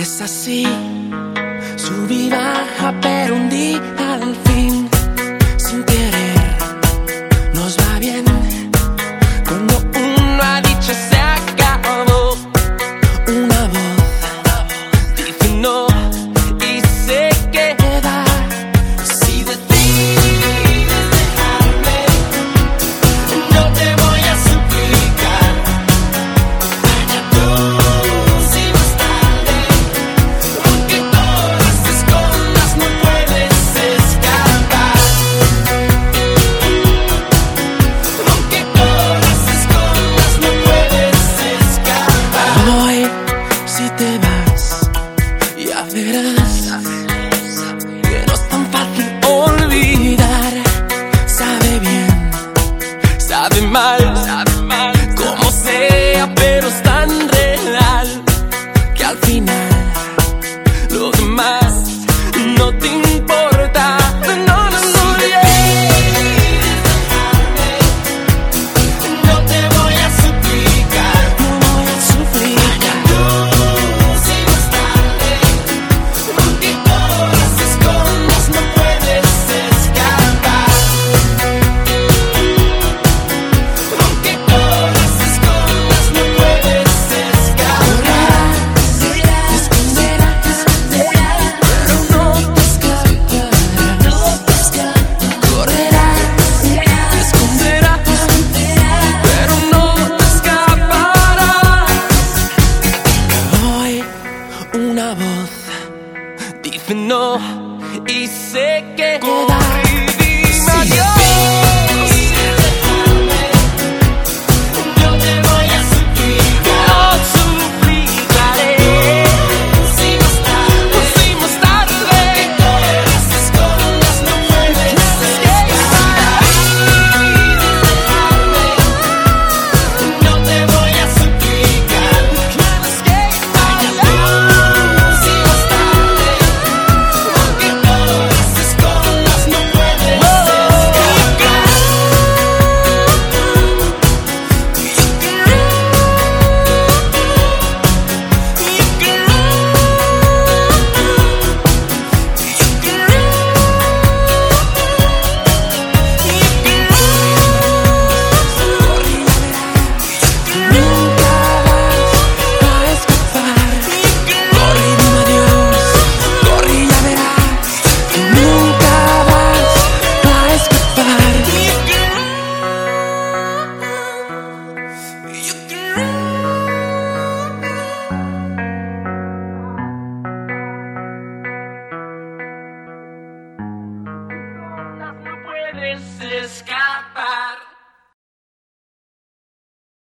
Es así, sub y baja, pero un día al fin, sin querer, nos va bien. Cuando uno ha dicho se acabó, una voz dice no y se queda. Si decides dejarme, no te voy a suplicar. Allá tú, si más tarde, aunque todas te escondas, no puedes escapar. Aunque todas te escondas, no puedes escapar. Hoy, si te vas, ya verás que no es tan fácil olvidar. Sabe bien, sabe mal, como sea, pero es tan real que al final lo demás no te importa. No, no, no, no te voy a suplicar. No voy a suplicar. Tú, si más tarde, aunque todas te escondas, no puedes escapar. Aunque todas te escondas, no puedes escapar. Te esconderás, pero no te escaparás. Correrás, te esconderás, pero no te escaparás. Hoy una voz dice no y se queda. Dime adiós. No te voy a suplicar. No suplicaré. Si más tarde, que todas te escondas, no puedes escapar. No te voy a suplicar. Allá tú, si más tarde, aunque todas te escondas, no puedes escapar. Nunca vas a escapar. Corre y dime adiós. Corre y ya verás. Nunca vas a escapar. No puedes escapar.